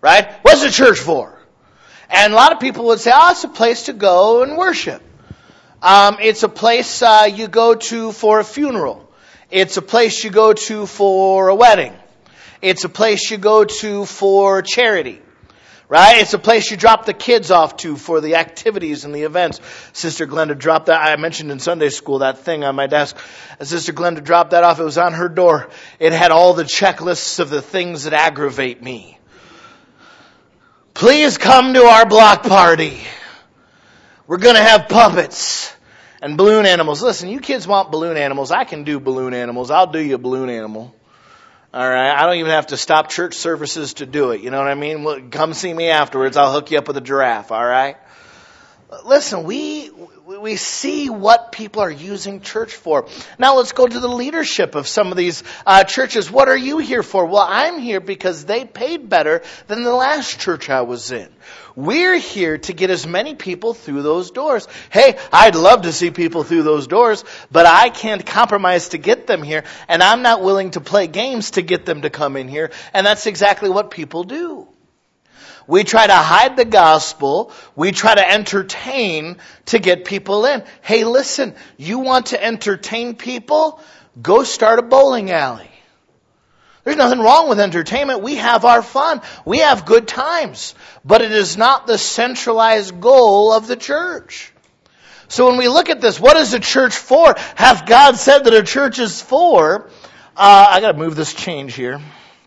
Right? What's the church for? And a lot of people would say, oh, it's a place to go and worship. It's a place you go to for a funeral. It's a place you go to for a wedding. It's a place you go to for charity. Right? It's a place you drop the kids off to for the activities and the events. Sister Glenda dropped that. I mentioned in Sunday school that thing on my desk. Sister Glenda dropped that off. It was on her door. It had all the checklists of the things that aggravate me. Please come to our block party. We're going to have puppets and balloon animals. Listen, you kids want balloon animals. I can do balloon animals. I'll do you a balloon animal. All right, I don't even have to stop church services to do it. You know what I mean? Well, come see me afterwards. I'll hook you up with a giraffe. All right. Listen, we see what people are using church for. Now let's go to the leadership of some of these churches. What are you here for? Well, I'm here because they paid better than the last church I was in. We're here to get as many people through those doors. Hey, I'd love to see people through those doors, but I can't compromise to get them here, and I'm not willing to play games to get them to come in here, and that's exactly what people do. We try to hide the gospel. We try to entertain to get people in. Hey, listen, you want to entertain people? Go start a bowling alley. There's nothing wrong with entertainment. We have our fun. We have good times. But it is not the centralized goal of the church. So when we look at this, what is the church for? Hath God said that a church is for? I got to move this change here.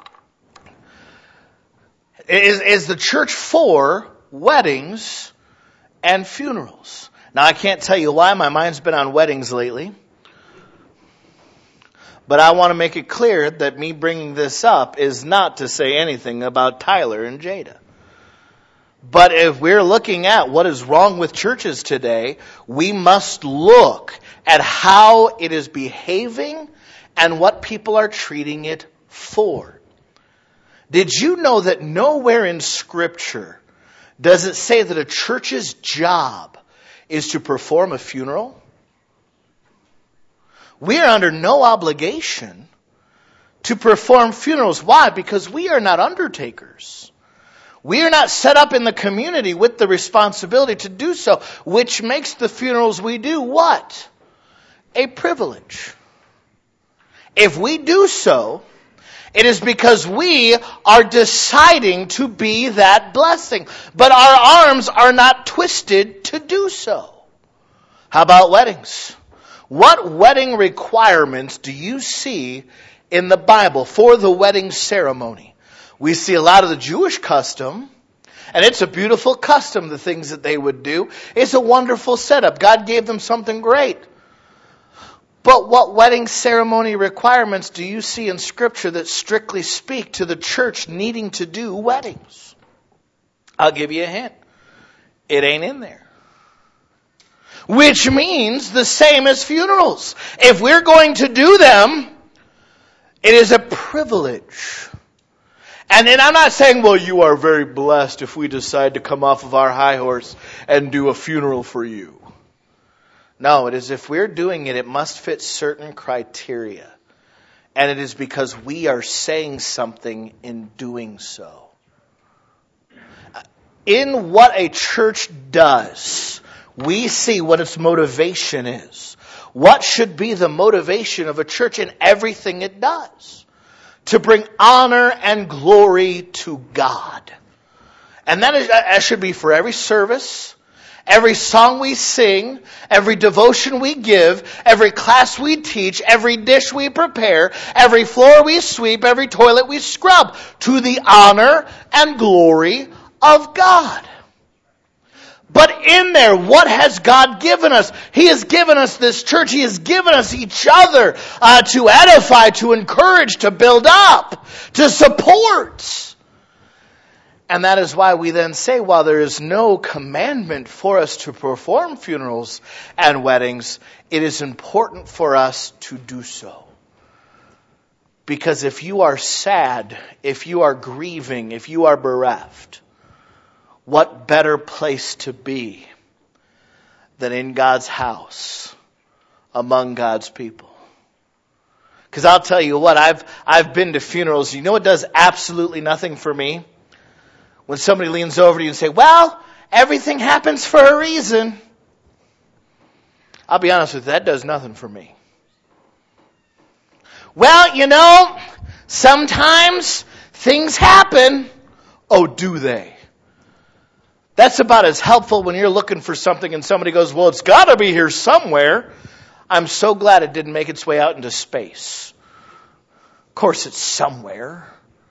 Is the church for weddings and funerals? Now, I can't tell you why. My mind's been on weddings lately. But I want to make it clear that me bringing this up is not to say anything about Tyler and Jada. But if we're looking at what is wrong with churches today, we must look at how it is behaving and what people are treating it for. Did you know that nowhere in Scripture does it say that a church's job is to perform a funeral? We are under no obligation to perform funerals. Why? Because we are not undertakers. We are not set up in the community with the responsibility to do so, which makes the funerals we do what? A privilege. If we do so, it is because we are deciding to be that blessing. But our arms are not twisted to do so. How about weddings? What wedding requirements do you see in the Bible for the wedding ceremony? We see a lot of the Jewish custom, and it's a beautiful custom, the things that they would do. It's a wonderful setup. God gave them something great. But what wedding ceremony requirements do you see in Scripture that strictly speak to the church needing to do weddings? I'll give you a hint. It ain't in there. Which means the same as funerals. If we're going to do them, it is a privilege. And then I'm not saying, well, you are very blessed if we decide to come off of our high horse and do a funeral for you. No, it is if we're doing it, it must fit certain criteria. And it is because we are saying something in doing so. In what a church does, we see what its motivation is. What should be the motivation of a church in everything it does? To bring honor and glory to God. And that should be for every service, every song we sing, every devotion we give, every class we teach, every dish we prepare, every floor we sweep, every toilet we scrub, to the honor and glory of God. But in there, what has God given us? He has given us this church. He has given us each other to edify, to encourage, to build up, to support. And that is why we then say, while there is no commandment for us to perform funerals and weddings, it is important for us to do so. Because if you are sad, if you are grieving, if you are bereft, what better place to be than in God's house, among God's people? Because I'll tell you what, I've been to funerals. You know what does absolutely nothing for me? When somebody leans over to you and say, well, everything happens for a reason. I'll be honest with you, that does nothing for me. Well, sometimes things happen. Oh, do they? That's about as helpful when you're looking for something and somebody goes, well, it's got to be here somewhere. I'm so glad it didn't make its way out into space. Of course it's somewhere.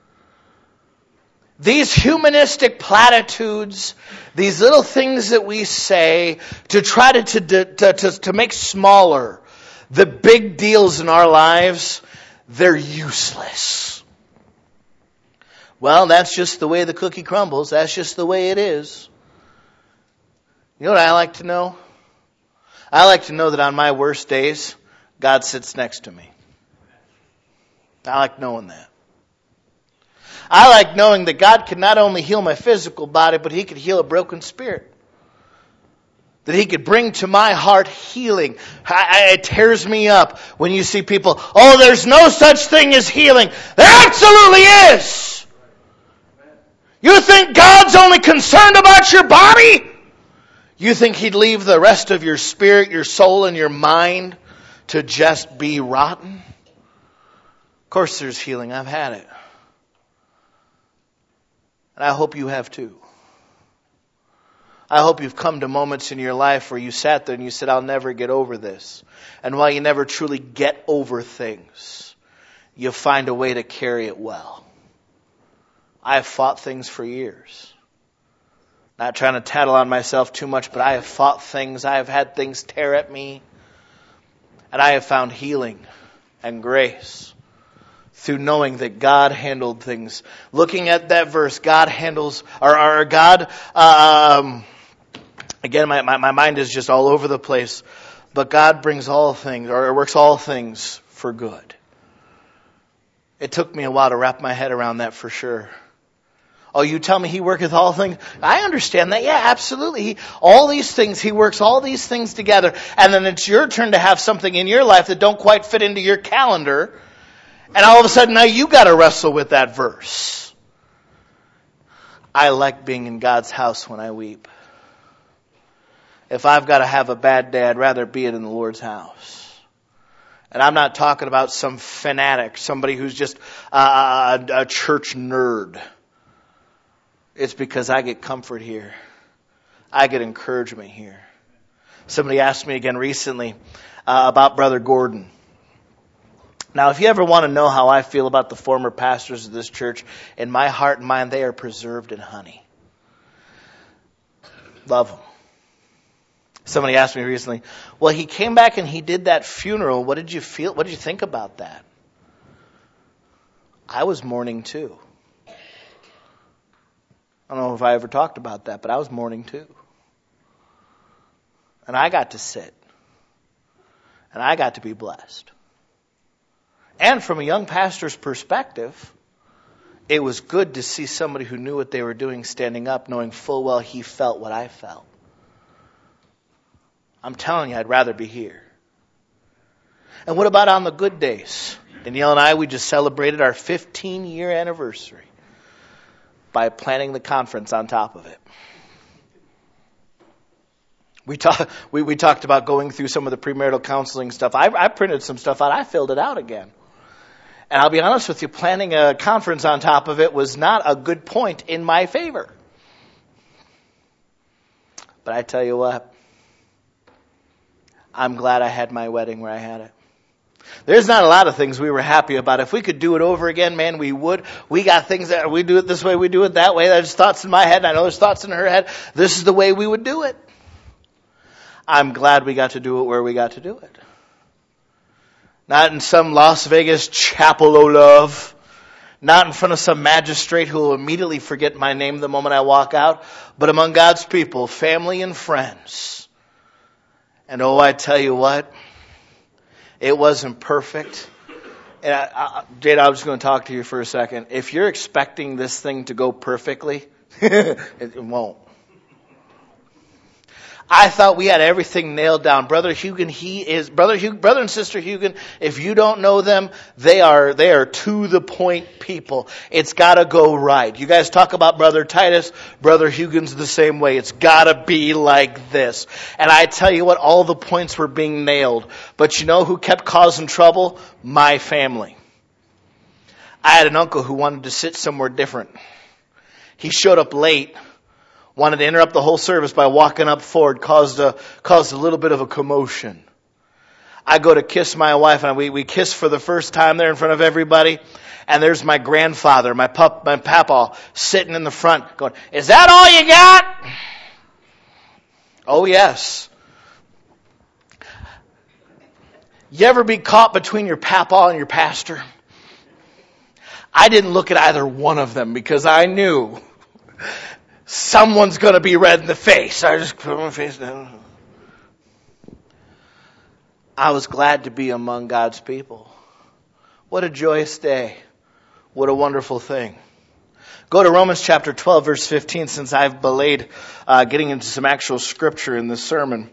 These humanistic platitudes, these little things that we say to try to make smaller the big deals in our lives, they're useless. Well, that's just the way the cookie crumbles. That's just the way it is. You know what I like to know? I like to know that on my worst days, God sits next to me. I like knowing that. I like knowing that God can not only heal my physical body, but He could heal a broken spirit. That He could bring to my heart healing. It tears me up when you see people, oh, there's no such thing as healing. There absolutely is. You think God's only concerned about your body? You think He'd leave the rest of your spirit, your soul, and your mind to just be rotten? Of course there's healing. I've had it. And I hope you have too. I hope you've come to moments in your life where you sat there and you said, I'll never get over this. And while you never truly get over things, you find a way to carry it well. I have fought things for years. Not trying to tattle on myself too much, but I have fought things. I have had things tear at me. And I have found healing and grace through knowing that God handled things. Looking at that verse, God handles, or God, again, my mind is just all over the place. But God brings all things, or works all things for good. It took me a while to wrap my head around that for sure. Oh, you tell me He worketh all things? I understand that. Yeah, absolutely. All these things, He works all these things together. And then it's your turn to have something in your life that don't quite fit into your calendar. And all of a sudden now you got to wrestle with that verse. I like being in God's house when I weep. If I've got to have a bad day, I'd rather be it in the Lord's house. And I'm not talking about some fanatic, somebody who's just a church nerd. It's because I get comfort here. I get encouragement here. Somebody asked me again recently about Brother Gordon. Now, if you ever want to know how I feel about the former pastors of this church, in my heart and mind, they are preserved in honey. Love them. Somebody asked me recently, well, he came back and he did that funeral. What did you feel? What did you think about that? I was mourning too. I don't know if I ever talked about that, but I was mourning too. And I got to sit. And I got to be blessed. And from a young pastor's perspective, it was good to see somebody who knew what they were doing standing up, knowing full well he felt what I felt. I'm telling you, I'd rather be here. And what about on the good days? Danielle and I, we just celebrated our 15-year anniversary by planning the conference on top of it. We talked about going through some of the premarital counseling stuff. I printed some stuff out. I filled it out again. And I'll be honest with you, planning a conference on top of it was not a good point in my favor. But I tell you what, I'm glad I had my wedding where I had it. There's not a lot of things we were happy about. If we could do it over again, man, we would. We got things that we do it this way, we do it that way. There's thoughts in my head. I know there's thoughts in her head. This is the way we would do it. I'm glad we got to do it where we got to do it. Not in some Las Vegas chapel, oh love. Not in front of some magistrate who will immediately forget my name the moment I walk out. But among God's people, family and friends. And oh, I tell you what, it wasn't perfect. And Jade, I was just going to talk to you for a second. If you're expecting this thing to go perfectly, it won't. I thought we had everything nailed down. Brother and Sister Hugan, if you don't know them, they are to the point people. It's gotta go right. You guys talk about Brother Titus, Brother Hugan's the same way. It's gotta be like this. And I tell you what, all the points were being nailed. But you know who kept causing trouble? My family. I had an uncle who wanted to sit somewhere different. He showed up late. Wanted to interrupt the whole service by walking up forward, caused a little bit of a commotion. I go to kiss my wife, and we kiss for the first time there in front of everybody, and there's my grandfather, my papa, sitting in the front going, "Is that all you got?" Oh, yes. You ever be caught between your papa and your pastor? I didn't look at either one of them because I knew someone's going to be red in the face. I just put my face down. I was glad to be among God's people. What a joyous day. What a wonderful thing. Go to Romans chapter 12, verse 15, since I've belayed getting into some actual scripture in this sermon.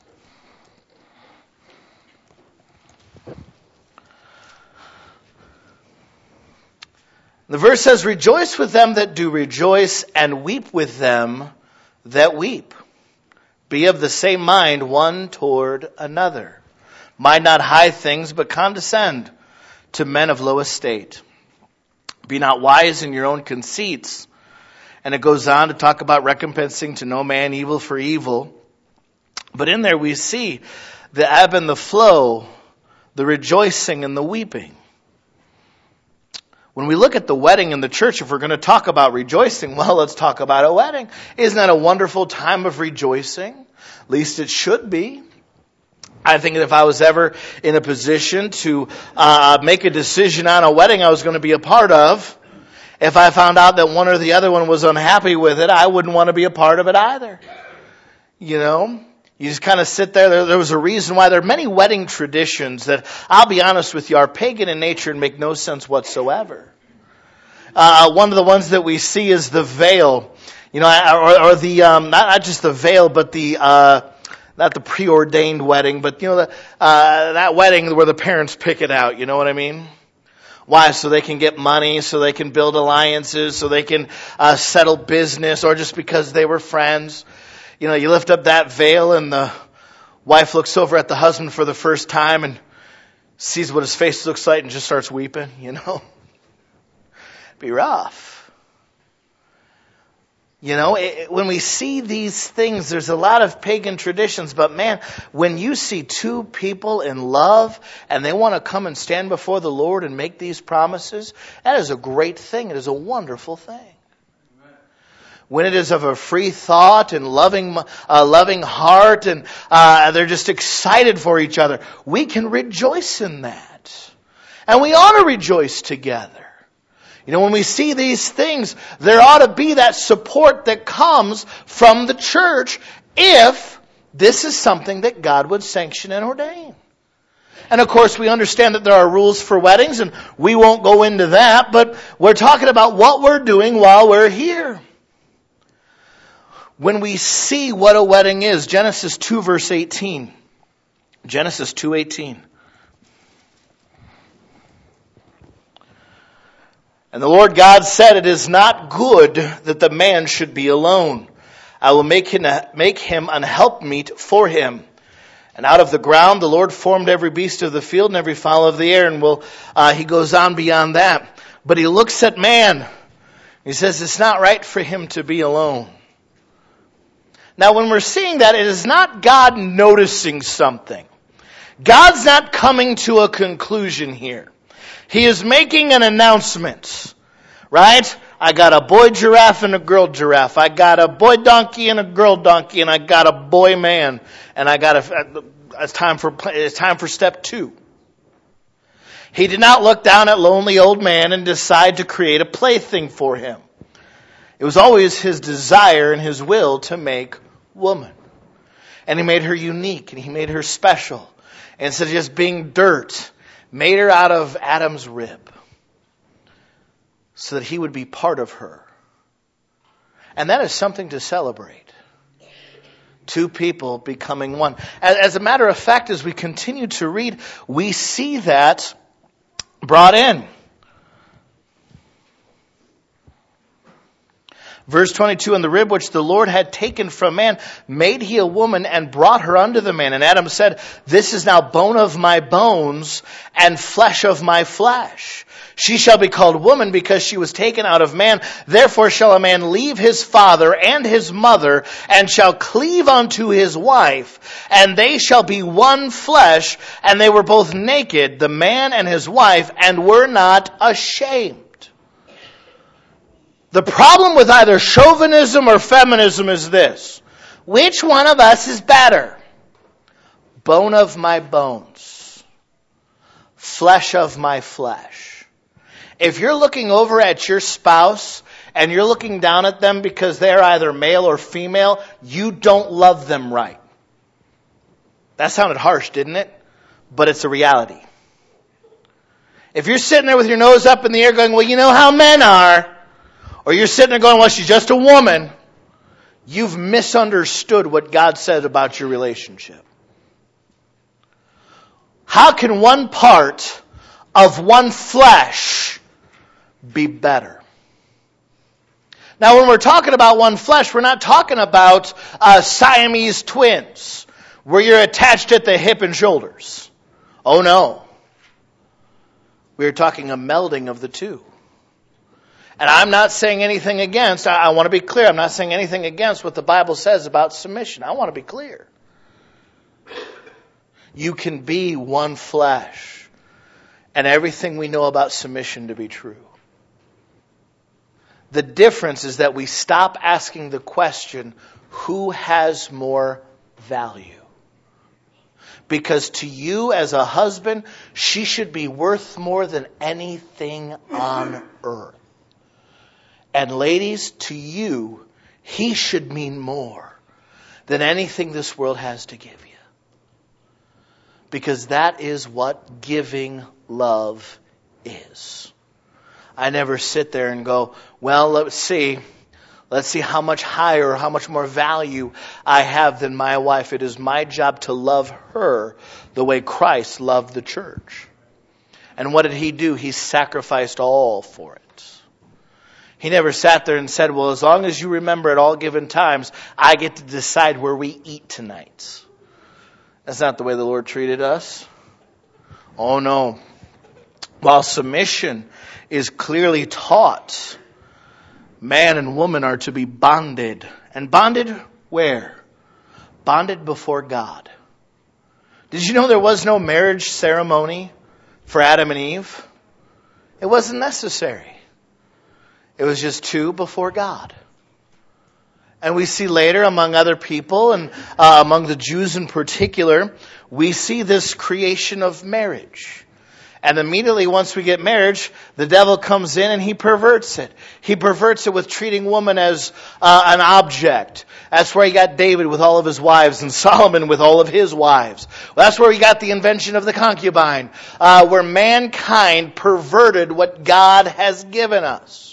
The verse says, "Rejoice with them that do rejoice, and weep with them that weep. Be of the same mind one toward another. Mind not high things, but condescend to men of low estate. Be not wise in your own conceits." And it goes on to talk about recompensing to no man evil for evil. But in there we see the ebb and the flow, the rejoicing and the weeping. When we look at the wedding in the church, if we're going to talk about rejoicing, well, let's talk about a wedding. Isn't that a wonderful time of rejoicing? At least it should be. I think that if I was ever in a position to make a decision on a wedding I was going to be a part of, if I found out that one or the other one was unhappy with it, I wouldn't want to be a part of it either. You know? You just kind of sit there. There was a reason why there are many wedding traditions that, I'll be honest with you, are pagan in nature and make no sense whatsoever. One of the ones that we see is the veil. You know, or the, not just the veil, but the, not the preordained wedding, but you know, that wedding where the parents pick it out. You know what I mean? Why? So they can get money, so they can build alliances, so they can settle business, or just because they were friends. You know, you lift up that veil and the wife looks over at the husband for the first time and sees what his face looks like and just starts weeping, you know. Be rough. You know, when we see these things, there's a lot of pagan traditions, but man, when you see two people in love and they want to come and stand before the Lord and make these promises, that is a great thing. It is a wonderful thing. When it is of a free thought and loving heart, and they're just excited for each other, we can rejoice in that. And we ought to rejoice together. You know, when we see these things, there ought to be that support that comes from the church if this is something that God would sanction and ordain. And of course, we understand that there are rules for weddings, and we won't go into that, but we're talking about what we're doing while we're here. When we see what a wedding is, Genesis 2 verse 18. Genesis 2:18. "And the Lord God said, It is not good that the man should be alone. I will make him an helpmeet for him. And out of the ground the Lord formed every beast of the field and every fowl of the air." And he goes on beyond that. But he looks at man. He says it's not right for him to be alone. Now, when we're seeing that, it is not God noticing something. God's not coming to a conclusion here. He is making an announcement, right? I got a boy giraffe and a girl giraffe. I got a boy donkey and a girl donkey, and I got a boy man. And it's time for step 2. He did not look down at lonely old man and decide to create a plaything for him. It was always his desire and his will to make woman. And he made her unique and he made her special. And instead of just being dirt, made her out of Adam's rib so that he would be part of her. And that is something to celebrate. Two people becoming one. As a matter of fact, as we continue to read, we see that brought in. Verse 22, and the rib which the Lord had taken from man, made he a woman and brought her unto the man. And Adam said, this is now bone of my bones and flesh of my flesh. She shall be called woman because she was taken out of man. Therefore shall a man leave his father and his mother and shall cleave unto his wife. And they shall be one flesh. And they were both naked, the man and his wife, and were not ashamed. The problem with either chauvinism or feminism is this. Which one of us is better? Bone of my bones. Flesh of my flesh. If you're looking over at your spouse and you're looking down at them because they're either male or female, you don't love them right. That sounded harsh, didn't it? But it's a reality. If you're sitting there with your nose up in the air going, well, you know how men are. Or you're sitting there going, well, she's just a woman. You've misunderstood what God said about your relationship. How can one part of one flesh be better? Now, when we're talking about one flesh, we're not talking about Siamese twins, where you're attached at the hip and shoulders. Oh, no. We're talking a melding of the two. And I'm not saying anything against, I want to be clear, I'm not saying anything against what the Bible says about submission. I want to be clear. You can be one flesh and everything we know about submission to be true. The difference is that we stop asking the question, who has more value? Because to you as a husband, she should be worth more than anything on earth. And ladies, to you, he should mean more than anything this world has to give you. Because that is what giving love is. I never sit there and go, well, let's see how much higher or how much more value I have than my wife. It is my job to love her the way Christ loved the church. And what did he do? He sacrificed all for it. He never sat there and said, well, as long as you remember at all given times, I get to decide where we eat tonight. That's not the way the Lord treated us. Oh, no. While submission is clearly taught, man and woman are to be bonded. And bonded where? Bonded before God. Did you know there was no marriage ceremony for Adam and Eve? It wasn't necessary. It was just two before God. And we see later among other people, and among the Jews in particular, we see this creation of marriage. And immediately once we get marriage, the devil comes in and he perverts it. He perverts it with treating woman as an object. That's where he got David with all of his wives and Solomon with all of his wives. Well, that's where he got the invention of the concubine, where mankind perverted what God has given us.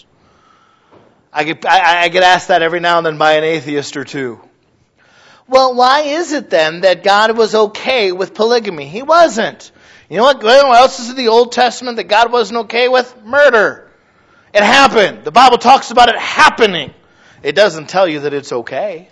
I get asked that every now and then by an atheist or two. Well, why is it then that God was okay with polygamy? He wasn't. You know what else is in the Old Testament that God wasn't okay with? Murder. It happened. The Bible talks about it happening. It doesn't tell you that it's okay.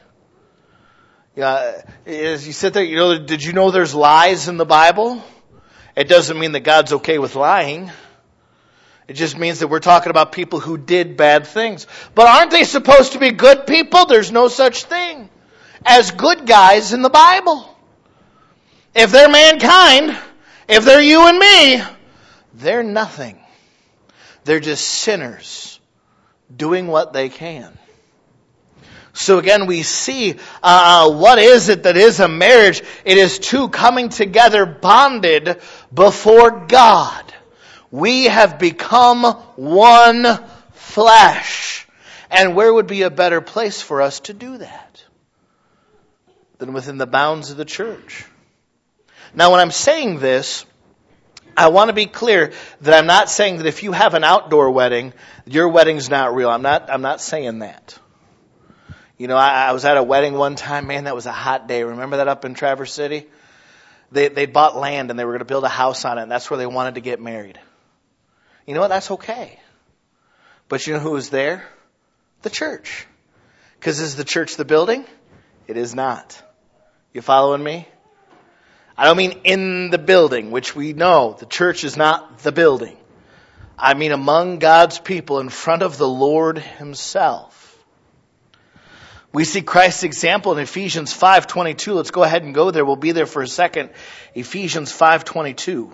As you sit there, did you know there's lies in the Bible? It doesn't mean that God's okay with lying. It just means that we're talking about people who did bad things. But aren't they supposed to be good people? There's no such thing as good guys in the Bible. If they're mankind, if they're you and me, they're nothing. They're just sinners doing what they can. So again, we see what is it that is a marriage? It is two coming together bonded before God. We have become one flesh. And where would be a better place for us to do that than within the bounds of the church? Now, when I'm saying this, I want to be clear that I'm not saying that if you have an outdoor wedding, your wedding's not real. I'm not saying that. I was at a wedding one time. Man, that was a hot day. Remember that up in Traverse City? They bought land and they were going to build a house on it, and that's where they wanted to get married. You know what? That's okay. But you know who was there? The church. Because is the church the building? It is not. You following me? I don't mean in the building, which we know the church is not the building. I mean among God's people in front of the Lord himself. We see Christ's example in Ephesians 5:22. Let's go ahead and go there. We'll be there for a second. Ephesians 5:22.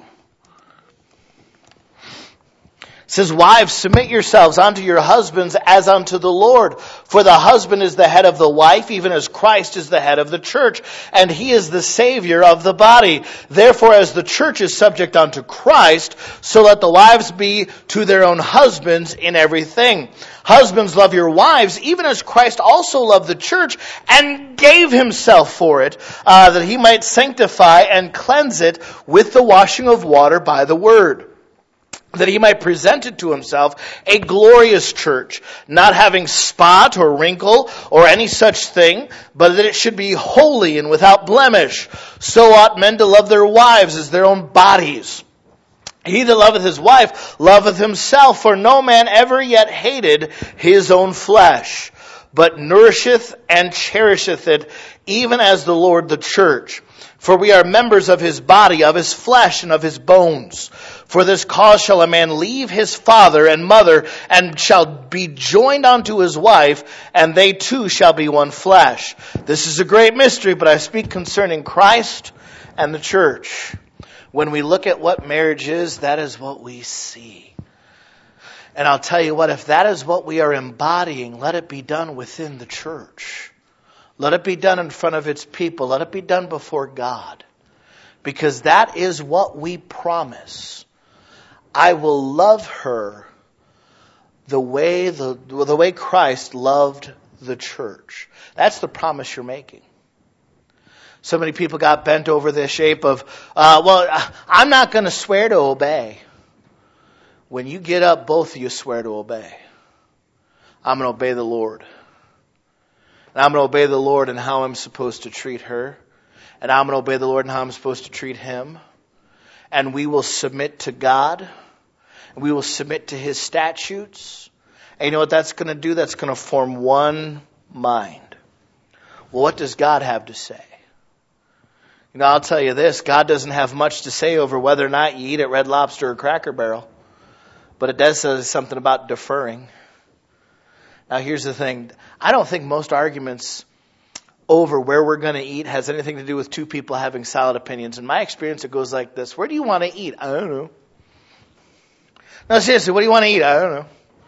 It says, wives, submit yourselves unto your husbands as unto the Lord. For the husband is the head of the wife, even as Christ is the head of the church. And he is the Savior of the body. Therefore, as the church is subject unto Christ, so let the wives be to their own husbands in everything. Husbands, love your wives, even as Christ also loved the church and gave himself for it, that he might sanctify and cleanse it with the washing of water by the word, that he might present it to himself a glorious church, not having spot or wrinkle or any such thing, but that it should be holy and without blemish. So ought men to love their wives as their own bodies. He that loveth his wife loveth himself, for no man ever yet hated his own flesh, but nourisheth and cherisheth it, even as the Lord the church. For we are members of his body, of his flesh, and of his bones. For this cause shall a man leave his father and mother, and shall be joined unto his wife, and they two shall be one flesh. This is a great mystery, but I speak concerning Christ and the church. When we look at what marriage is, that is what we see. And I'll tell you what, if that is what we are embodying, let it be done within the church. Let it be done in front of its people. Let it be done before God. Because that is what we promise. I will love her the way Christ loved the church. That's the promise you're making. So many people got bent over the shape of, I'm not going to swear to obey. When you get up, both of you swear to obey. I'm going to obey the Lord. And I'm going to obey the Lord in how I'm supposed to treat her. And I'm going to obey the Lord in how I'm supposed to treat him. And we will submit to God. We will submit to his statutes. And you know what that's going to do? That's going to form one mind. Well, what does God have to say? I'll tell you this. God doesn't have much to say over whether or not you eat at Red Lobster or Cracker Barrel. But it does say something about deferring. Now, here's the thing. I don't think most arguments over where we're going to eat has anything to do with two people having solid opinions. In my experience, it goes like this. Where do you want to eat? I don't know. No, seriously, what do you want to eat? I don't know.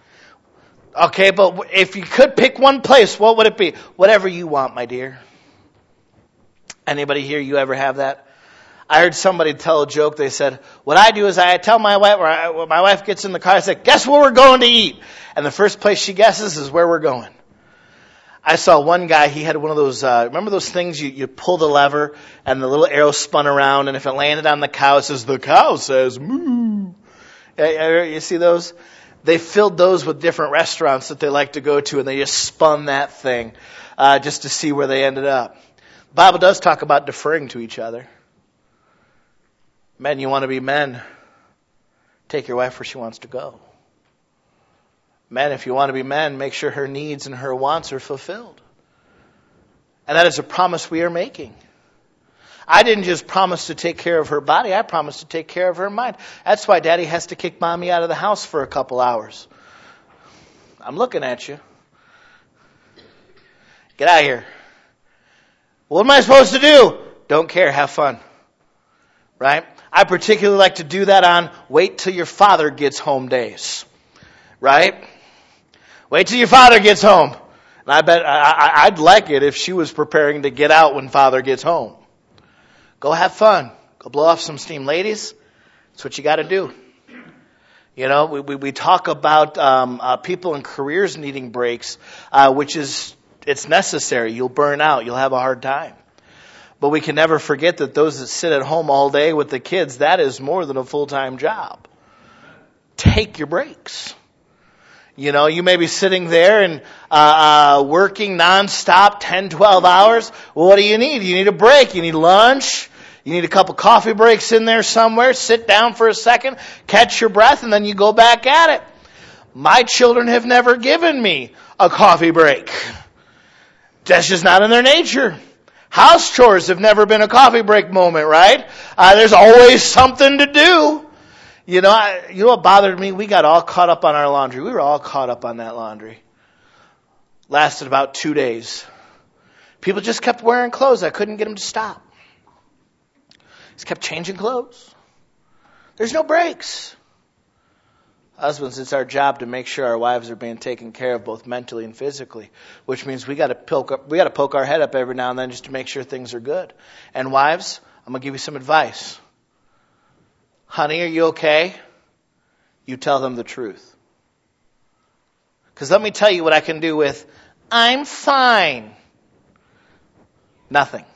Okay, but if you could pick one place, what would it be? Whatever you want, my dear. Anybody here, you ever have that? I heard somebody tell a joke. They said, what I do is I tell my wife, when my wife gets in the car, I say, guess where we're going to eat? And the first place she guesses is where we're going. I saw one guy, he had one of those, remember those things you pull the lever and the little arrow spun around, and if it landed on the cow, it says, the cow says moo. You see those? They filled those with different restaurants that they like to go to, and they just spun that thing just to see where they ended up. The Bible does talk about deferring to each other. Men, you want to be men, take your wife where she wants to go. Men, if you want to be men, make sure her needs and her wants are fulfilled. And that is a promise we are making. I didn't just promise to take care of her body, I promised to take care of her mind. That's why Daddy has to kick Mommy out of the house for a couple hours. I'm looking at you. Get out of here. What am I supposed to do? Don't care, have fun. Right? I particularly like to do that on wait till your father gets home days. Right? Wait till your father gets home. And I bet I'd like it if she was preparing to get out when father gets home. Go have fun. Go blow off some steam. Ladies, that's what you got to do. You know, we talk about people in careers needing breaks, which is, it's necessary. You'll burn out. You'll have a hard time. But we can never forget that those that sit at home all day with the kids, that is more than a full-time job. Take your breaks. You know, you may be sitting there and working nonstop 10, 12 hours. Well, what do you need? You need a break. You need lunch. You need a couple coffee breaks in there somewhere. Sit down for a second, catch your breath, and then you go back at it. My children have never given me a coffee break. That's just not in their nature. House chores have never been a coffee break moment, right? There's always something to do. You know what bothered me? We got all caught up on our laundry. We were all caught up on that laundry. Lasted about 2 days. People just kept wearing clothes. I couldn't get them to stop. Just kept changing clothes. There's no breaks. Husbands, it's our job to make sure our wives are being taken care of both mentally and physically, which means we got to poke our head up every now and then just to make sure things are good. And wives, I'm going to give you some advice. Honey, are you okay? You tell them the truth. Because let me tell you what I can do with, I'm fine. Nothing.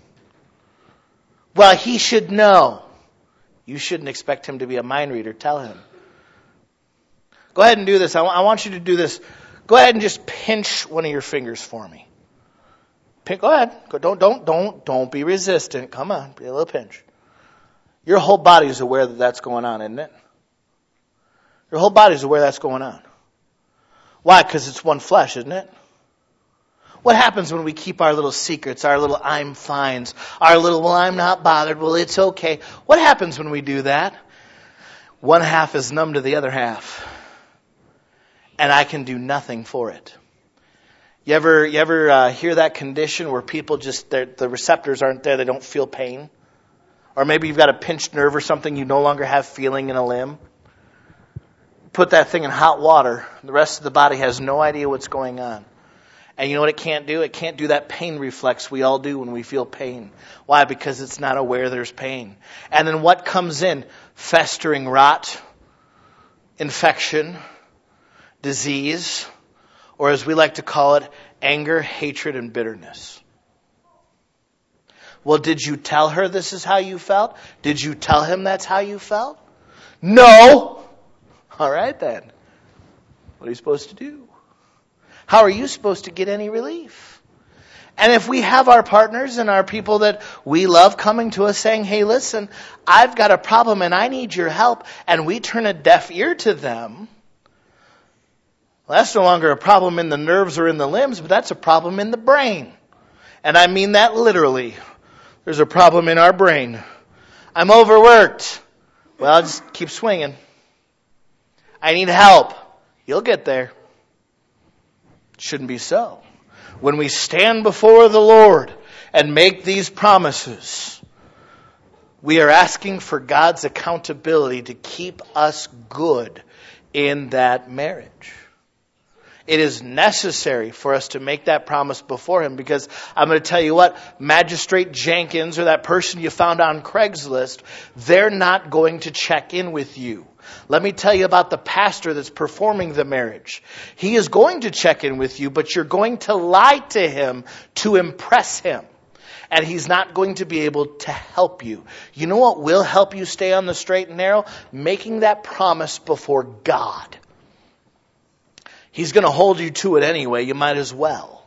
Well, he should know. You shouldn't expect him to be a mind reader. Tell him. Go ahead and do this. I want you to do this. Go ahead and just pinch one of your fingers for me. Go ahead. Don't be resistant. Come on, be a little pinch. Your whole body is aware that that's going on, isn't it? Your whole body is aware that's going on. Why? Because it's one flesh, isn't it? What happens when we keep our little secrets, our little I'm fines, our little, well, I'm not bothered, well, it's okay. What happens when we do that? One half is numb to the other half. And I can do nothing for it. You ever hear that condition where people just, the receptors aren't there, they don't feel pain? Or maybe you've got a pinched nerve or something, you no longer have feeling in a limb. Put that thing in hot water, the rest of the body has no idea what's going on. And you know what it can't do? It can't do that pain reflex we all do when we feel pain. Why? Because it's not aware there's pain. And then what comes in? Festering rot, infection, disease, or as we like to call it, anger, hatred, and bitterness. Well, did you tell her this is how you felt? Did you tell him that's how you felt? No! All right then. What are you supposed to do? How are you supposed to get any relief? And if we have our partners and our people that we love coming to us saying, hey, listen, I've got a problem and I need your help, and we turn a deaf ear to them, well, that's no longer a problem in the nerves or in the limbs, but that's a problem in the brain. And I mean that literally. There's a problem in our brain. I'm overworked. Well, I'll just keep swinging. I need help. You'll get there. Shouldn't be so. When we stand before the Lord and make these promises, we are asking for God's accountability to keep us good in that marriage. It is necessary for us to make that promise before Him, because I'm going to tell you what, Magistrate Jenkins or that person you found on Craigslist, they're not going to check in with you. Let me tell you about the pastor that's performing the marriage. He is going to check in with you, but you're going to lie to him to impress him. And he's not going to be able to help you. You know what will help you stay on the straight and narrow? Making that promise before God. He's going to hold you to it anyway. You might as well.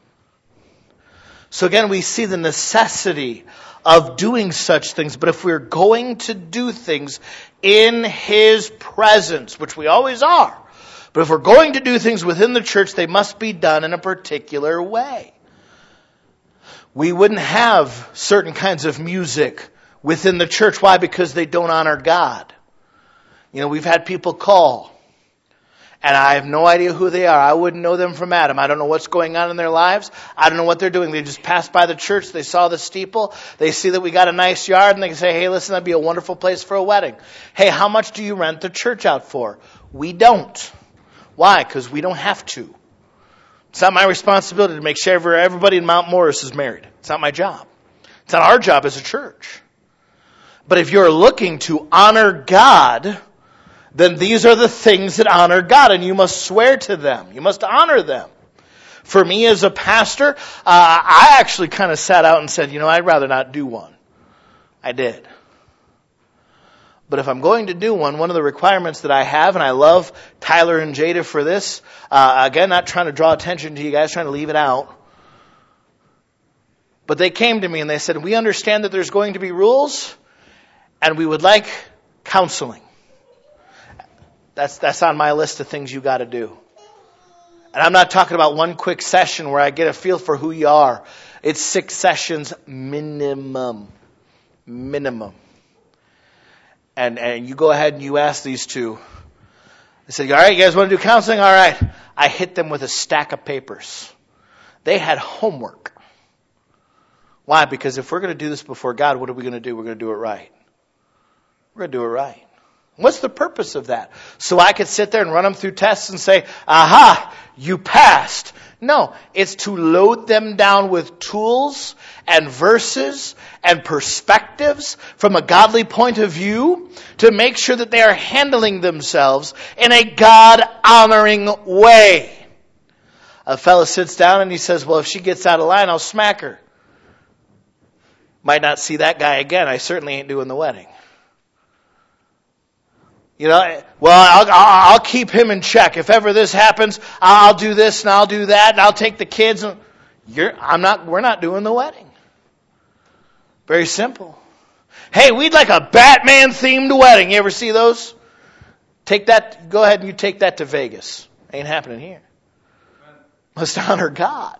So again, we see the necessity of doing such things. But if we're going to do things in His presence, which we always are, but if we're going to do things within the church, they must be done in a particular way. We wouldn't have certain kinds of music within the church. Why? Because they don't honor God. You know, we've had people call, and I have no idea who they are. I wouldn't know them from Adam. I don't know what's going on in their lives. I don't know what they're doing. They just passed by the church. They saw the steeple. They see that we got a nice yard, and they can say, hey, listen, that'd be a wonderful place for a wedding. Hey, how much do you rent the church out for? We don't. Why? Because we don't have to. It's not my responsibility to make sure everybody in Mount Morris is married. It's not my job. It's not our job as a church. But if you're looking to honor God, then these are the things that honor God, and you must swear to them. You must honor them. For me as a pastor, I actually kind of sat out and said, I'd rather not do one. I did. But if I'm going to do one of the requirements that I have, and I love Tyler and Jada for this, again, not trying to draw attention to you guys, trying to leave it out. But they came to me and they said, we understand that there's going to be rules, and we would like counseling. That's on my list of things you got to do. And I'm not talking about one quick session where I get a feel for who you are. It's 6 sessions minimum. Minimum. And you go ahead and you ask these two. I said, all right, you guys want to do counseling? All right. I hit them with a stack of papers. They had homework. Why? Because if we're going to do this before God, what are we going to do? We're going to do it right. We're going to do it right. What's the purpose of that? So I could sit there and run them through tests and say, aha, you passed. No, it's to load them down with tools and verses and perspectives from a godly point of view to make sure that they are handling themselves in a God-honoring way. A fellow sits down and he says, well, if she gets out of line, I'll smack her. Might not see that guy again. I certainly ain't doing the wedding. You know, well, I'll keep him in check. If ever this happens, I'll do this and I'll do that and I'll take the kids. We're not doing the wedding. Very simple. Hey, we'd like a Batman themed wedding. You ever see those? Take that. Go ahead and you take that to Vegas. Ain't happening here. Must honor God.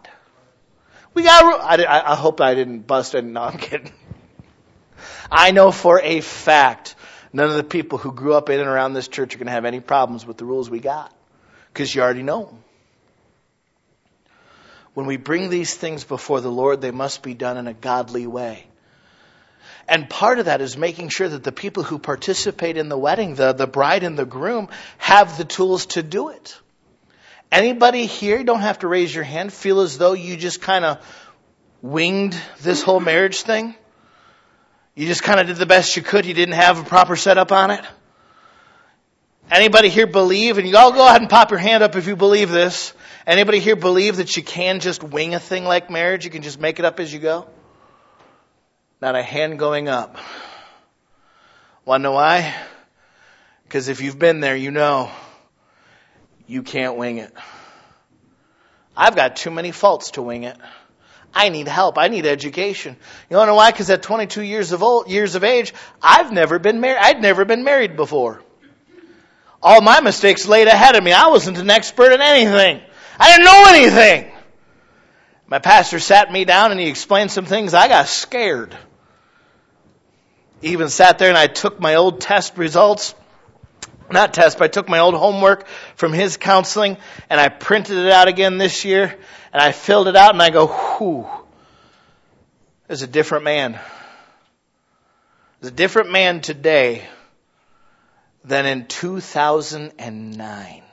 I hope I didn't bust it. No, I'm kidding. I know for a fact none of the people who grew up in and around this church are going to have any problems with the rules we got. Because you already know them. When we bring these things before the Lord, they must be done in a godly way. And part of that is making sure that the people who participate in the wedding, the bride and the groom, have the tools to do it. Anybody here, you don't have to raise your hand, feel as though you just kind of winged this whole marriage thing? You just kind of did the best you could. You didn't have a proper setup on it? Anybody here believe, and you all go ahead and pop your hand up if you believe this. Anybody here believe that you can just wing a thing like marriage? You can just make it up as you go? Not a hand going up. Want to know why? Because if you've been there, you know you can't wing it. I've got too many faults to wing it. I need help. I need education. You want to know why? Because at 22 years of age, I'd never been married before. All my mistakes laid ahead of me. I wasn't an expert in anything. I didn't know anything. My pastor sat me down and he explained some things. I got scared. He even sat there and I took my old test results. Not test, but I took my old homework from his counseling and I printed it out again this year and I filled it out and I go, whew, there's a different man. There's a different man today than in 2009.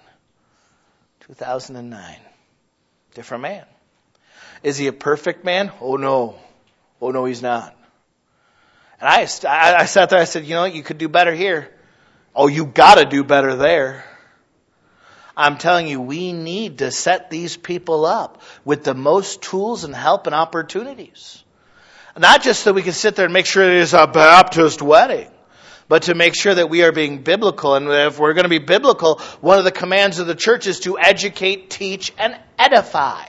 2009. Different man. Is he a perfect man? Oh no. Oh no, he's not. And I sat there, I said, you know what, you could do better here. Oh, you gotta do better there. I'm telling you, we need to set these people up with the most tools and help and opportunities. Not just so we can sit there and make sure it is a Baptist wedding, but to make sure that we are being biblical. And if we're going to be biblical, one of the commands of the church is to educate, teach, and edify.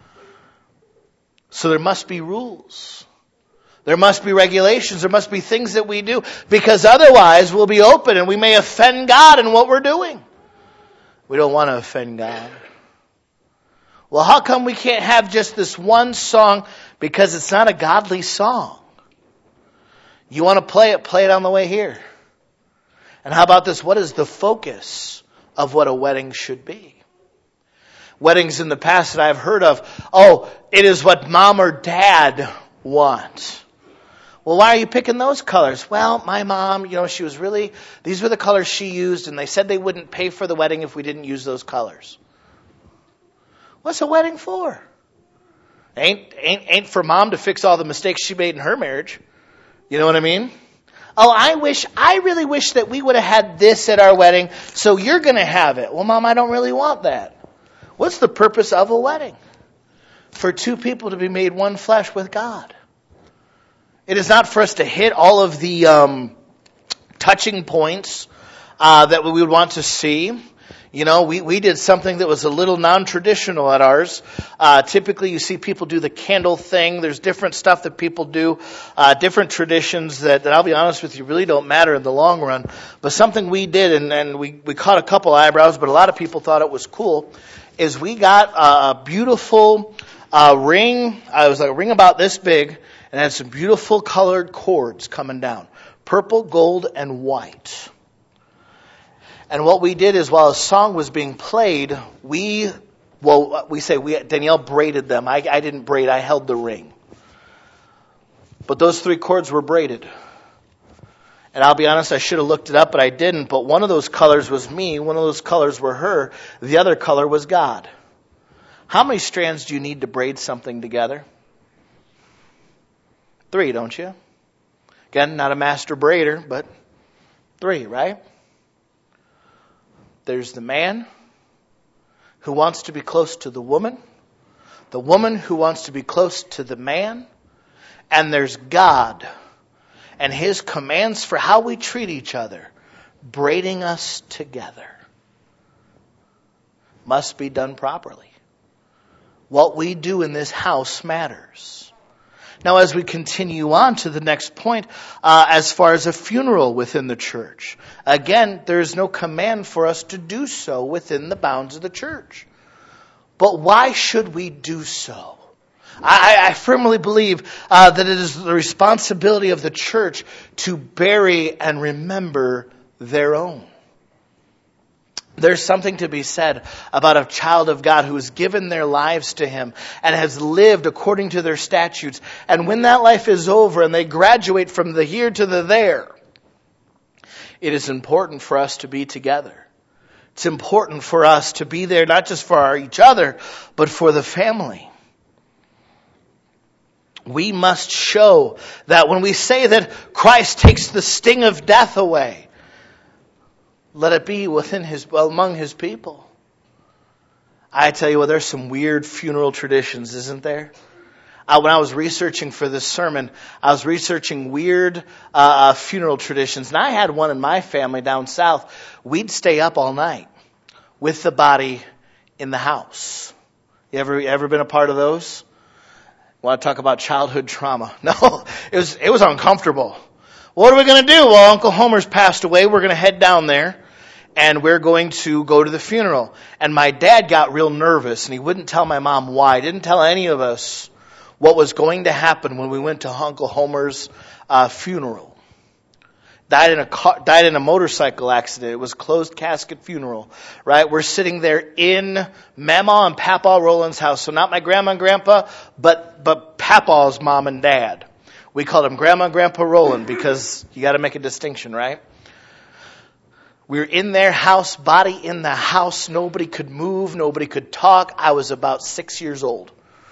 So there must be rules. There must be regulations. There must be things that we do. Because otherwise we'll be open and we may offend God in what we're doing. We don't want to offend God. Well, how come we can't have just this one song? Because it's not a godly song. You want to play it on the way here. And how about this? What is the focus of what a wedding should be? Weddings in the past that I've heard of, oh, it is what mom or dad want. Well, why are you picking those colors? Well, my mom, she was these were the colors she used, and they said they wouldn't pay for the wedding if we didn't use those colors. What's a wedding for? Ain't for mom to fix all the mistakes she made in her marriage. You know what I mean? Oh, I really wish that we would have had this at our wedding, so you're going to have it. Well, Mom, I don't really want that. What's the purpose of a wedding? For two people to be made one flesh with God. It is not for us to hit all of the touching points that we would want to see. You know, we did something that was a little non-traditional at ours. Typically, you see people do the candle thing. There's different stuff that people do, different traditions that I'll be honest with you, really don't matter in the long run. But something we did, and we caught a couple eyebrows, but a lot of people thought it was cool, is we got a beautiful ring. It was like a ring about this big, and had some beautiful colored cords coming down. Purple, gold, and white. And what we did is while a song was being played, Danielle braided them. I didn't braid, I held the ring. But those 3 cords were braided. And I'll be honest, I should have looked it up, but I didn't. But one of those colors was me, one of those colors were her, the other color was God. How many strands do you need to braid something together? 3, don't you? Again, not a master braider, but 3, right? There's the man who wants to be close to the woman who wants to be close to the man, and there's God and His commands for how we treat each other, braiding us together. Must be done properly. What we do in this house matters. Now, as we continue on to the next point, as far as a funeral within the church, again, there is no command for us to do so within the bounds of the church. But why should we do so? I firmly believe that it is the responsibility of the church to bury and remember their own. There's something to be said about a child of God who has given their lives to Him and has lived according to their statutes. And when that life is over and they graduate from the here to the there, it is important for us to be together. It's important for us to be there, not just for each other, but for the family. We must show that when we say that Christ takes the sting of death away, let it be among His people. I tell you what, there's some weird funeral traditions, isn't there? When I was researching for this sermon, I was researching weird funeral traditions. And I had one in my family down south. We'd stay up all night with the body in the house. You ever been a part of those? Want to talk about childhood trauma? No, it was uncomfortable. What are we going to do? Well, Uncle Homer's passed away. We're going to head down there. And we're going to go to the funeral. And my dad got real nervous, and he wouldn't tell my mom why. He didn't tell any of us what was going to happen when we went to Uncle Homer's funeral. Died in a motorcycle accident. It was a closed casket funeral, right? We're sitting there in Mama and Papa Roland's house. So not my grandma and grandpa, but Papa's mom and dad. We called them Grandma and Grandpa Roland because you got to make a distinction, right? We were in their house, body in the house. Nobody could move. Nobody could talk. I was about 6 years old.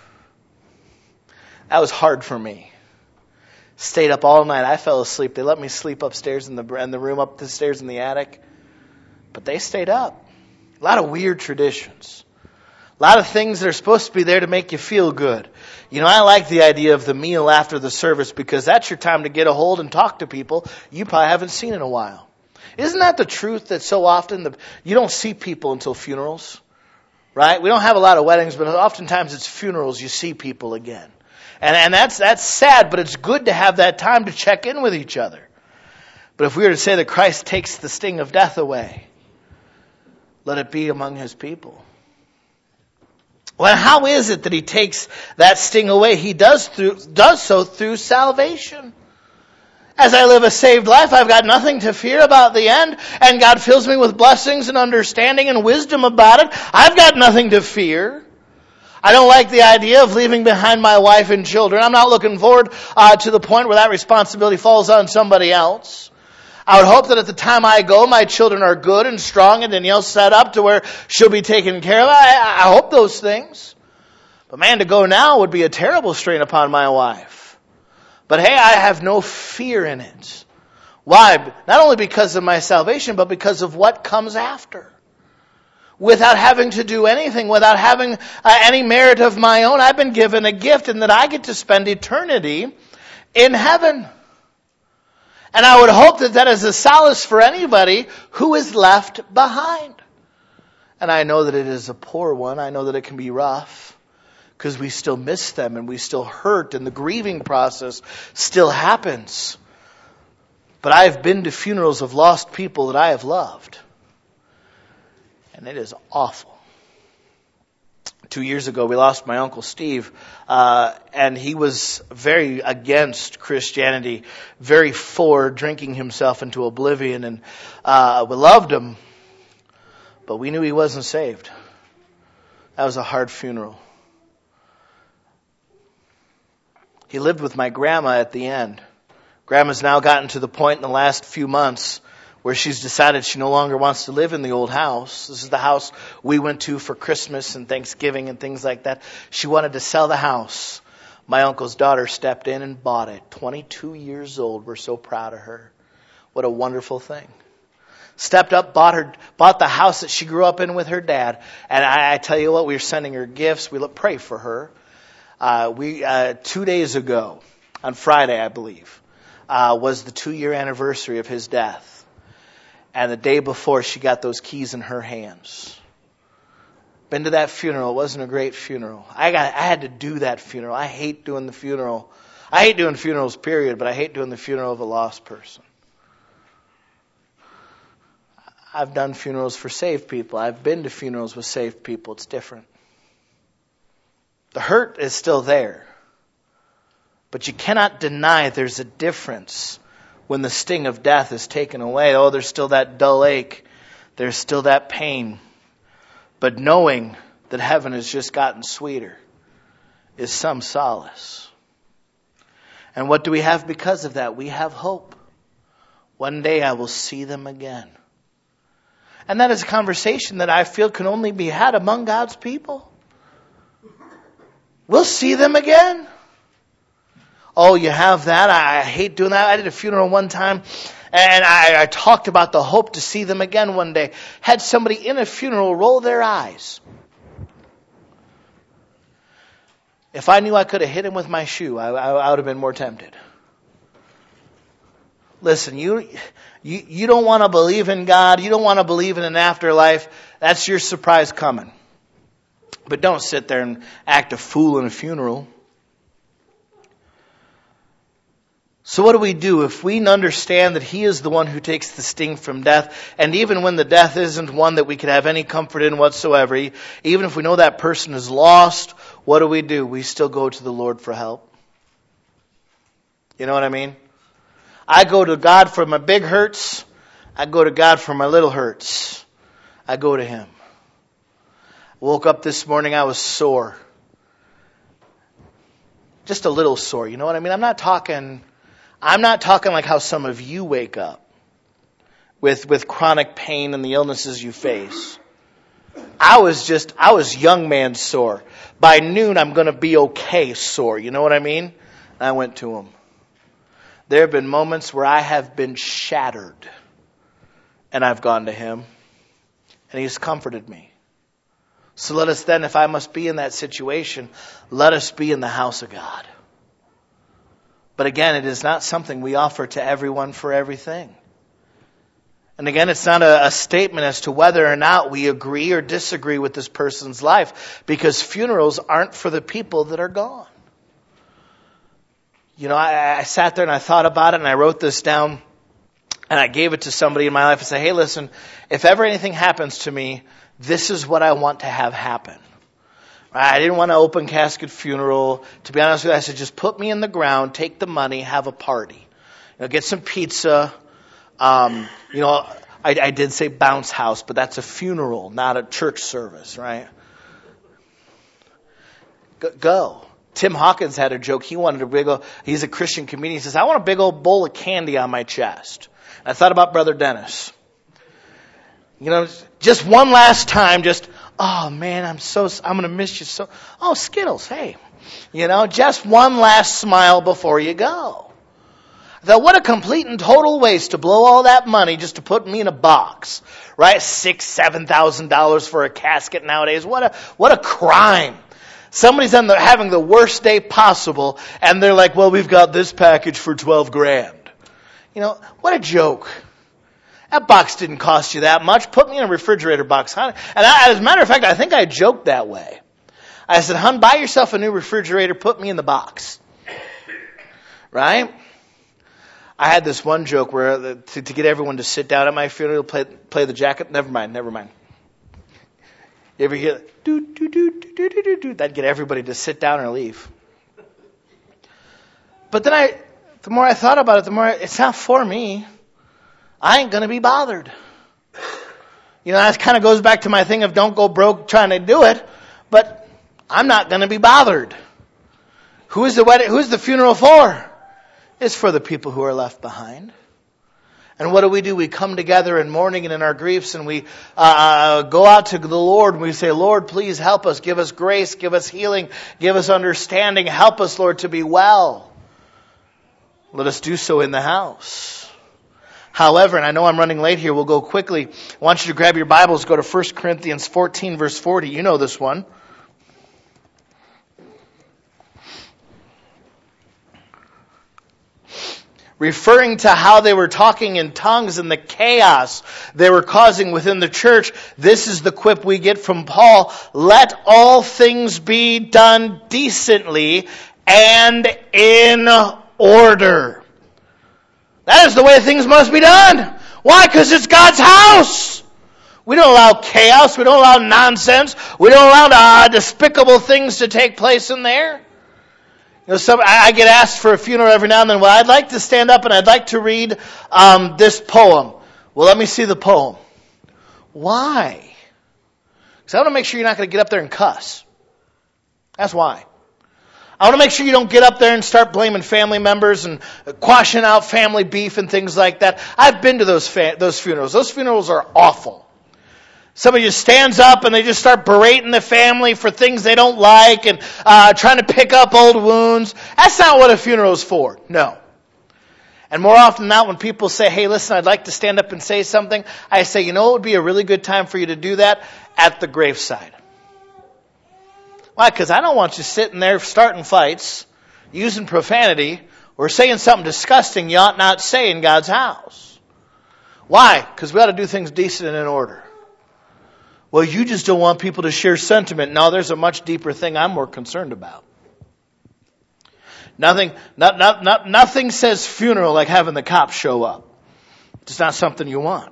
That was hard for me. Stayed up all night. I fell asleep. They let me sleep upstairs in the room up the stairs in the attic. But they stayed up. A lot of weird traditions. A lot of things that are supposed to be there to make you feel good. You know, I like the idea of the meal after the service because that's your time to get a hold and talk to people you probably haven't seen in a while. Isn't that the truth that so often you don't see people until funerals, right? We don't have a lot of weddings, but oftentimes it's funerals you see people again. And that's sad, but it's good to have that time to check in with each other. But if we were to say that Christ takes the sting of death away, let it be among His people. Well, how is it that He takes that sting away? He does so through salvation. As I live a saved life, I've got nothing to fear about the end, and God fills me with blessings and understanding and wisdom about it. I've got nothing to fear. I don't like the idea of leaving behind my wife and children. I'm not looking forward to the point where that responsibility falls on somebody else. I would hope that at the time I go, my children are good and strong and Danielle's set up to where she'll be taken care of. I hope those things. But man, to go now would be a terrible strain upon my wife. But hey, I have no fear in it. Why? Not only because of my salvation, but because of what comes after. Without having to do anything, without having any merit of my own, I've been given a gift in that I get to spend eternity in heaven. And I would hope that that is a solace for anybody who is left behind. And I know that it is a poor one. I know that it can be rough because we still miss them and we still hurt and the grieving process still happens. But I have been to funerals of lost people that I have loved. And it is awful. 2 years ago, we lost my Uncle Steve, and he was very against Christianity, very for drinking himself into oblivion, and we loved him, but we knew he wasn't saved. That was a hard funeral. He lived with my grandma at the end. Grandma's now gotten to the point in the last few months where she's decided she no longer wants to live in the old house. This is the house we went to for Christmas and Thanksgiving and things like that. She wanted to sell the house. My uncle's daughter stepped in and bought it. 22 years old. We're so proud of her. What a wonderful thing. Stepped up, bought the house that she grew up in with her dad. And I tell you what, we were sending her gifts. We pray for her. 2 days ago, on Friday, I believe, was the 2-year anniversary of his death. And the day before, she got those keys in her hands. Been to that funeral. It wasn't a great funeral. I had to do that funeral. I hate doing the funeral. I hate doing funerals, period, but I hate doing the funeral of a lost person. I've done funerals for saved people. I've been to funerals with saved people. It's different. The hurt is still there. But you cannot deny there's a difference when the sting of death is taken away. Oh, there's still that dull ache. There's still that pain. But knowing that heaven has just gotten sweeter is some solace. And what do we have because of that? We have hope. One day I will see them again. And that is a conversation that I feel can only be had among God's people. We'll see them again. Oh, you have that? I hate doing that. I did a funeral one time, and I talked about the hope to see them again one day. Had somebody in a funeral roll their eyes. If I knew I could have hit him with my shoe, I would have been more tempted. Listen, you don't want to believe in God. You don't want to believe in an afterlife. That's your surprise coming. But don't sit there and act a fool in a funeral. So what do we do if we understand that He is the one who takes the sting from death, and even when the death isn't one that we could have any comfort in whatsoever, even if we know that person is lost, what do? We still go to the Lord for help. You know what I mean? I go to God for my big hurts. I go to God for my little hurts. I go to Him. Woke up this morning, I was sore. Just a little sore, you know what I mean? I'm not talking like how some of you wake up with chronic pain and the illnesses you face. I was young man sore. By noon, I'm going to be okay sore. You know what I mean? I went to Him. There have been moments where I have been shattered, and I've gone to Him, and He's comforted me. So let us then, if I must be in that situation, let us be in the house of God. But again, it is not something we offer to everyone for everything. And again, it's not a statement as to whether or not we agree or disagree with this person's life, because funerals aren't for the people that are gone. You know, I sat there and I thought about it and I wrote this down and I gave it to somebody in my life and said, hey, listen, if ever anything happens to me, this is what I want to have happen. I didn't want an open casket funeral. To be honest with you, I said, just put me in the ground, take the money, have a party. You know, get some pizza. I did say bounce house, but that's a funeral, not a church service, right? Go. Tim Hawkins had a joke. He wanted he's a Christian comedian. He says, I want a big old bowl of candy on my chest. And I thought about Brother Dennis. You know, just one last time, oh man, I'm going to miss you so. Oh, Skittles, hey. You know, just one last smile before you go. Though what a complete and total waste to blow all that money just to put me in a box, right? $6,000-$7,000 for a casket nowadays. What a crime. Somebody's having the worst day possible, and they're like, well, we've got this package for $12,000. What a joke. That box didn't cost you that much. Put me in a refrigerator box, hon. And as a matter of fact, I think I joked that way. I said, hon, buy yourself a new refrigerator, put me in the box. Right? I had this one joke where to get everyone to sit down at my funeral, play the jacket. Never mind. You ever hear do do do do do do do? That'd get everybody to sit down or leave. But then the more I thought about it, the more it's not for me. I ain't gonna be bothered. That kind of goes back to my thing of don't go broke trying to do it. But I'm not gonna be bothered. Who's the funeral for? It's for the people who are left behind. And what do? We come together in mourning and in our griefs, and we go out to the Lord and we say, Lord, please help us. Give us grace. Give us healing. Give us understanding. Help us, Lord, to be well. Let us do so in the house. However, and I know I'm running late here, we'll go quickly. I want you to grab your Bibles, go to 1 Corinthians 14, verse 40. You know this one. Referring to how they were talking in tongues and the chaos they were causing within the church, this is the quip we get from Paul. Let all things be done decently and in order. That is the way things must be done. Why? Because it's God's house. We don't allow chaos. We don't allow nonsense. We don't allow despicable things to take place in there. I get asked for a funeral every now and then. Well, I'd like to stand up and I'd like to read this poem. Well, let me see the poem. Why? Because I want to make sure you're not going to get up there and cuss. That's why. I want to make sure you don't get up there and start blaming family members and quashing out family beef and things like that. I've been to those funerals. Those funerals are awful. Somebody just stands up and they just start berating the family for things they don't like and trying to pick up old wounds. That's not what a funeral is for. No. And more often than not, when people say, hey, listen, I'd like to stand up and say something, I say, it would be a really good time for you to do that at the graveside. Why? Because I don't want you sitting there starting fights, using profanity, or saying something disgusting you ought not say in God's house. Why? Because we ought to do things decent and in order. Well, you just don't want people to share sentiment. No, there's a much deeper thing I'm more concerned about. Nothing says funeral like having the cops show up. It's not something you want.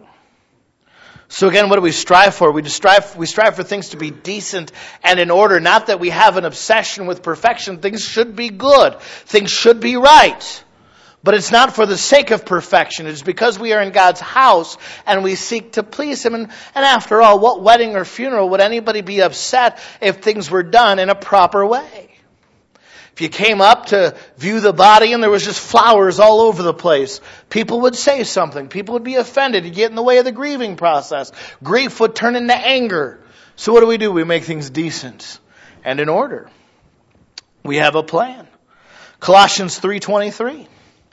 So again, what do we strive for? We strive for things to be decent and in order. Not that we have an obsession with perfection. Things should be good. Things should be right. But it's not for the sake of perfection. It's because we are in God's house and we seek to please Him. And after all, what wedding or funeral would anybody be upset if things were done in a proper way? If you came up to view the body and there was just flowers all over the place, people would say something. People would be offended. You'd get in the way of the grieving process. Grief would turn into anger. So what do? We make things decent and in order. We have a plan. Colossians 3:23.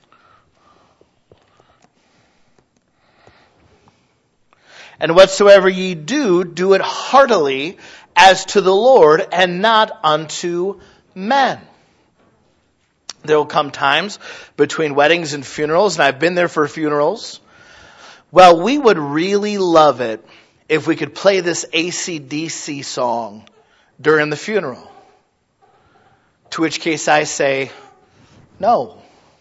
And whatsoever ye do, do it heartily as to the Lord and not unto men. There will come times between weddings and funerals, and I've been there for funerals. Well, we would really love it if we could play this AC/DC song during the funeral. To which case I say, no.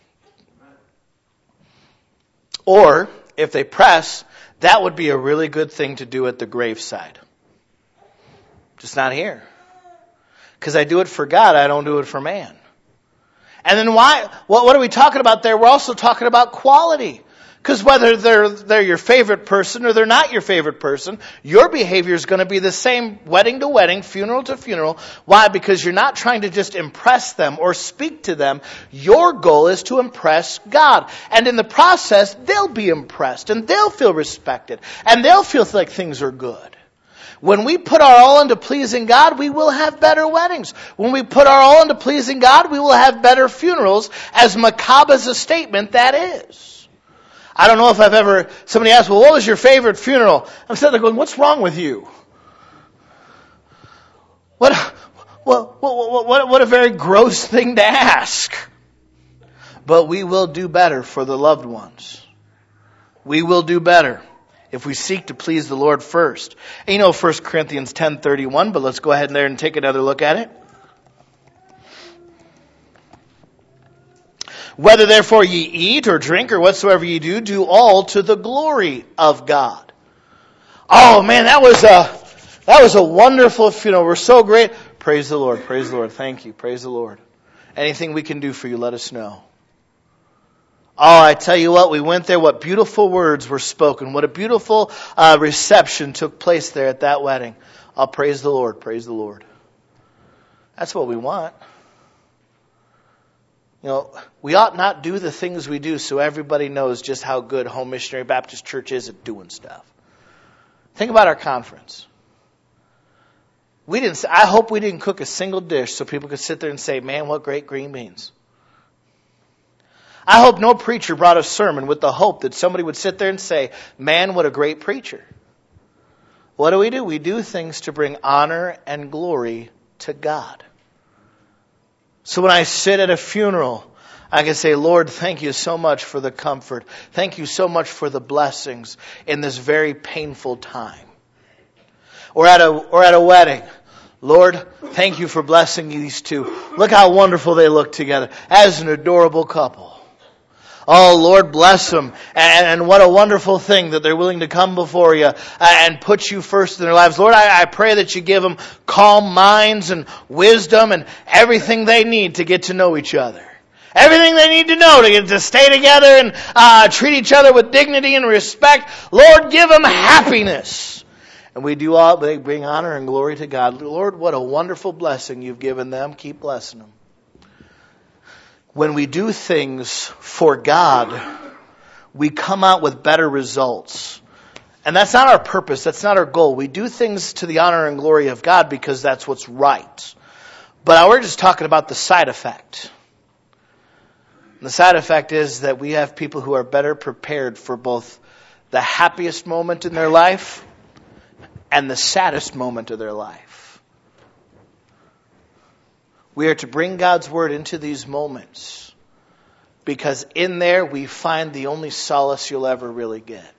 Or, if they press, that would be a really good thing to do at the graveside. Just not here. Because I do it for God, I don't do it for man. And then why? What are we talking about there? We're also talking about quality. Because whether they're your favorite person or they're not your favorite person, your behavior is going to be the same wedding to wedding, funeral to funeral. Why? Because you're not trying to just impress them or speak to them. Your goal is to impress God. And in the process, they'll be impressed and they'll feel respected and they'll feel like things are good. When we put our all into pleasing God, we will have better weddings. When we put our all into pleasing God, we will have better funerals, as macabre as a statement that is. I don't know if somebody asked, well, what was your favorite funeral? I'm sitting there going, what's wrong with you? What a very gross thing to ask. but we will do better for the loved ones. We will do better if we seek to please the Lord first. And you know 1 Corinthians 10:31, but let's go ahead there and take another look at it. Whether therefore ye eat or drink or whatsoever ye do, do all to the glory of God. Oh man, that was a wonderful funeral. We're so great. Praise the Lord. Praise the Lord. Thank you. Praise the Lord. Anything we can do for you, let us know. Oh, I tell you what, we went there. What beautiful words were spoken. What a beautiful reception took place there at that wedding. Oh, praise the Lord. Praise the Lord. That's what we want. You know, we ought not do the things we do so everybody knows just how good Home Missionary Baptist Church is at doing stuff. Think about our conference. I hope we didn't cook a single dish so people could sit there and say, man, what great green beans. I hope no preacher brought a sermon with the hope that somebody would sit there and say, man, what a great preacher. What do? We do things to bring honor and glory to God. So when I sit at a funeral, I can say, Lord, thank you so much for the comfort. Thank you so much for the blessings in this very painful time. Or at a wedding. Lord, thank you for blessing these two. Look how wonderful they look together as an adorable couple. Oh, Lord, bless them. And what a wonderful thing that they're willing to come before you and put you first in their lives. Lord, I pray that you give them calm minds and wisdom and everything they need to get to know each other. Everything they need to know to get to stay together and treat each other with dignity and respect. Lord, give them happiness. And we do all, they bring honor and glory to God. Lord, what a wonderful blessing you've given them. Keep blessing them. When we do things for God, we come out with better results. And that's not our purpose. That's not our goal. We do things to the honor and glory of God because that's what's right. But we're just talking about the side effect. And the side effect is that we have people who are better prepared for both the happiest moment in their life and the saddest moment of their life. We are to bring God's Word into these moments because in there we find the only solace you'll ever really get.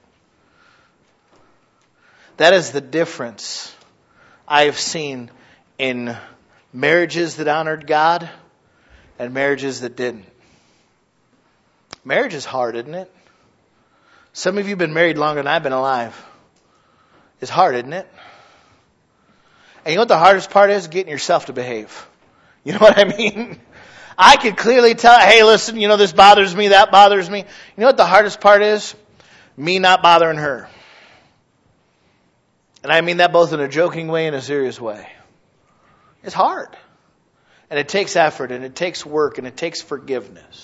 That is the difference I have seen in marriages that honored God and marriages that didn't. Marriage is hard, isn't it? Some of you have been married longer than I've been alive. It's hard, isn't it? And you know what the hardest part is? Getting yourself to behave. You know what I mean? I could clearly tell, hey, listen, this bothers me, that bothers me. You know what the hardest part is? Me not bothering her. And I mean that both in a joking way and a serious way. It's hard. And it takes effort, and it takes work, and it takes forgiveness.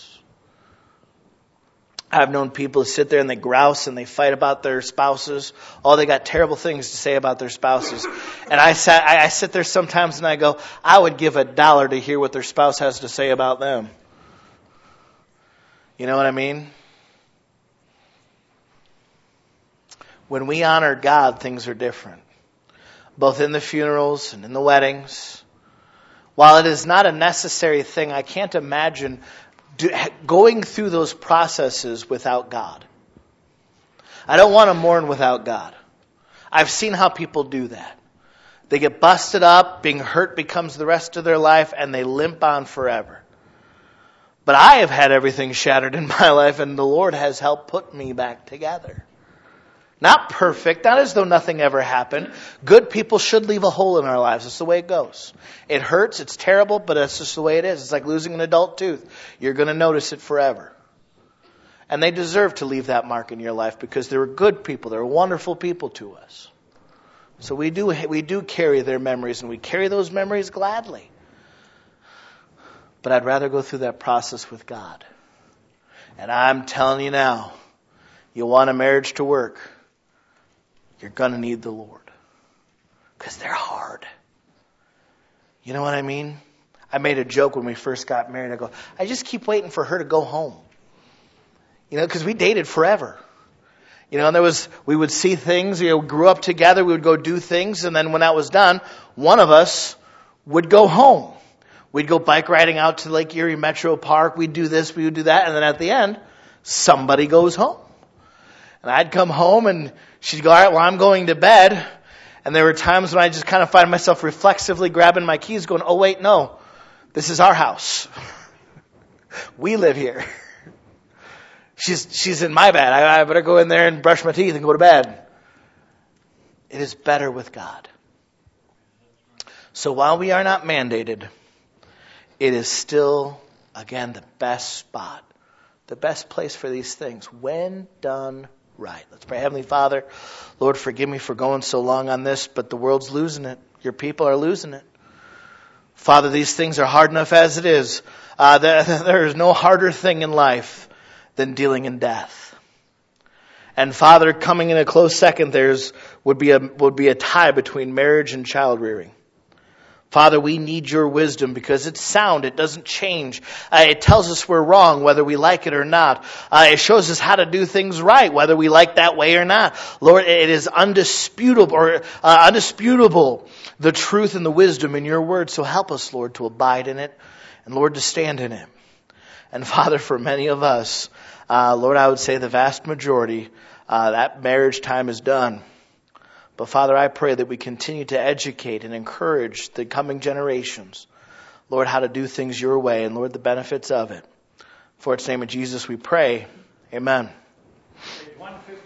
I've known people who sit there and they grouse and they fight about their spouses. Oh, they got terrible things to say about their spouses. And I sit there sometimes and I go, I would give $1 to hear what their spouse has to say about them. You know what I mean? When we honor God, things are different. Both in the funerals and in the weddings. While it is not a necessary thing, I can't imagine going through those processes without God. I don't want to mourn without God. I've seen how people do that. They get busted up, being hurt becomes the rest of their life, and they limp on forever. But I have had everything shattered in my life, and the Lord has helped put me back together. Not perfect, not as though nothing ever happened. Good people should leave a hole in our lives. That's the way it goes. It hurts, it's terrible, but that's just the way it is. It's like losing an adult tooth. You're going to notice it forever. And they deserve to leave that mark in your life because they were good people. They were wonderful people to us. So we do carry their memories, and we carry those memories gladly. But I'd rather go through that process with God. And I'm telling you now, you want a marriage to work, you're going to need the Lord. Because they're hard. You know what I mean? I made a joke when we first got married. I go, I just keep waiting for her to go home. Because we dated forever. And we would see things, grew up together, we would go do things, and then when that was done, one of us would go home. We'd go bike riding out to Lake Erie Metro Park. We'd do this, we would do that. And then at the end, somebody goes home. And I'd come home and she'd go, all right, well, I'm going to bed. And there were times when I just kind of find myself reflexively grabbing my keys going, oh, wait, no, this is our house. We live here. She's in my bed. I better go in there and brush my teeth and go to bed. It is better with God. So while we are not mandated, it is still, again, the best spot, the best place for these things when done right. Let's pray. Heavenly Father, Lord, forgive me for going so long on this, but the world's losing it. Your people are losing it. Father, these things are hard enough as it is. There is no harder thing in life than dealing in death. And Father, coming in a close second, would be a tie between marriage and child rearing. Father, we need your wisdom because it's sound. It doesn't change. It tells us we're wrong, whether we like it or not. It shows us how to do things right, whether we like that way or not. Lord, it is undisputable, the truth and the wisdom in your word. So help us, Lord, to abide in it and, Lord, to stand in it. And Father, for many of us, Lord, I would say the vast majority, that marriage time is done. But Father, I pray that we continue to educate and encourage the coming generations, Lord, how to do things your way and, Lord, the benefits of it. For its name of Jesus we pray. Amen. 150.